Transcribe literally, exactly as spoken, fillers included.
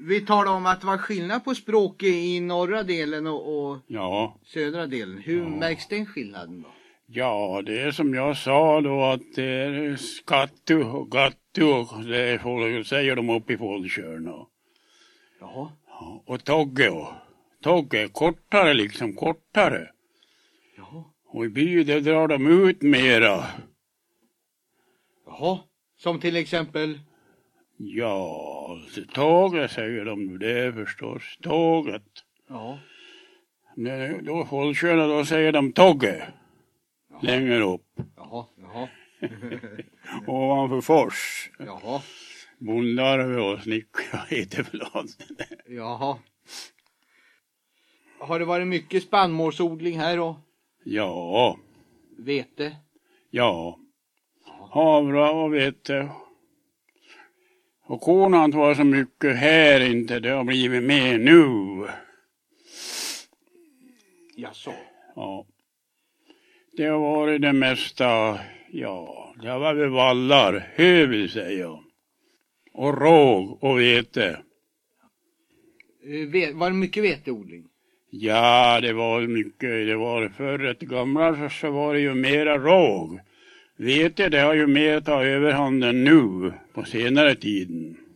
vi talar om att det var skillnad på språket i norra delen och, och ja. södra delen. Hur Ja. märks den skillnaden då? Ja, det är som jag sa då att det är skattu och gattu och det är folk, säger de uppe i Fållkörna. Jaha. Ja, och Togge och Togge är kortare liksom, kortare. Jaha. Och i byn där drar de ut mera. Jaha. Som till exempel? Ja, tåget säger de nu, det är förstås tåget. Ja. Men då Fållkörna, då säger de Togge. Jaha. Längre upp. Jaha, jaha. Ovanför Fors. Jaha. Bondarve och snickare heter väl allt. Jaha. Har det varit mycket spannmålsodling här då? Ja. Vete? Ja. Havra och vete. Och korn har inte varit så mycket här inte. Det har blivit mer nu. Jaså? Ja. Det har varit det mesta. Ja, det har varit vallar. Hö vill säga. Och råg och vete. Uh, var det mycket veteodling? Ja, det var mycket. Det var förr ett gamla så var det ju mera råg. Vete, det har ju mer tagit överhanden nu på senare tiden.